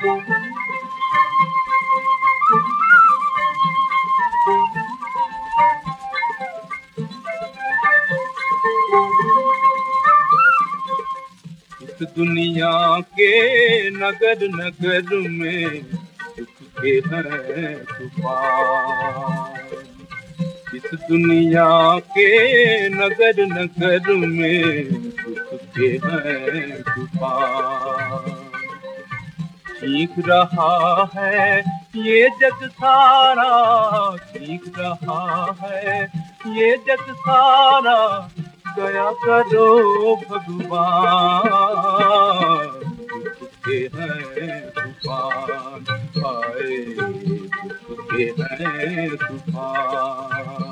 इस दुनिया के नगर नगर में सुख के हैं तूफान। इस दुनिया के नगर नगर में सुख के हैं तूफान। चीख रहा है ये जग सारा, चीख रहा है ये जग सारा, दया करो भगवान। दुख के हैं तूफान, हाय दुख के हैं तूफान।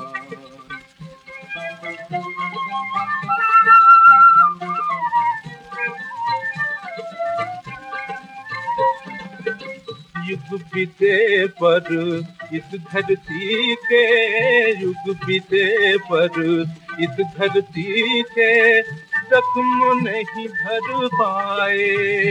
युग बीते पर इस धरती के, युग बीते पर इस धरती के जख्म नहीं भर पाए।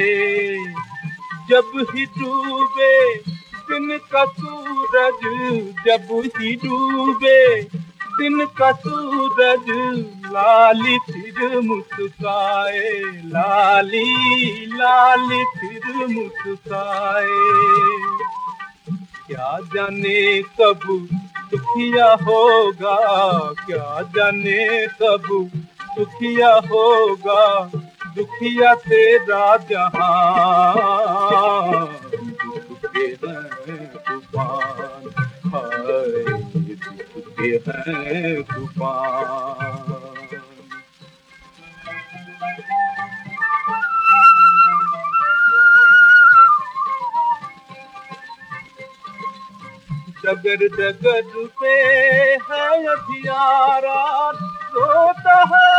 जब ही डूबे दिन का सूरज, जब ही डूबे दिन का सूरज, लाली फिर मुस्काए, लाली लाली फिर मुस्काए। क्या जाने कब दुखिया होगा, क्या जाने कब दुखिया होगा, दुखिया तेरा जहां। दुख के हैं तूफान, हाय दुख के हैं तूफान। डगर डगर पे है अंधियारा, रोता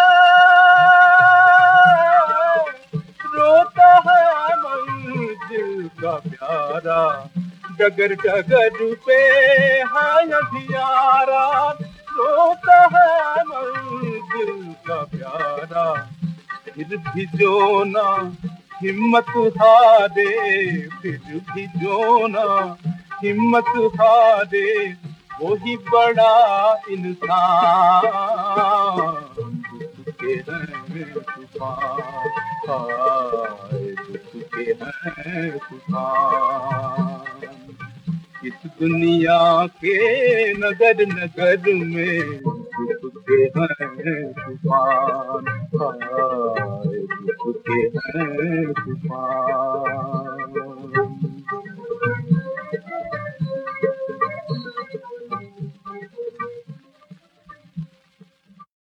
है मंजिल का प्यारा। डगर डगर पे है अंधियारा, रोता है मंजिल का प्यारा। फिर भी जो ना हिम्मत हारे, फिर भी जो ना हिम्मत हारे, वही बड़ा इंसान। दुख के हैं तूफान, हाय दुख के हैं तूफान। इस दुनिया के नगर नगर में दुख के हैं तूफान, हाय दुख के हैं तूफान।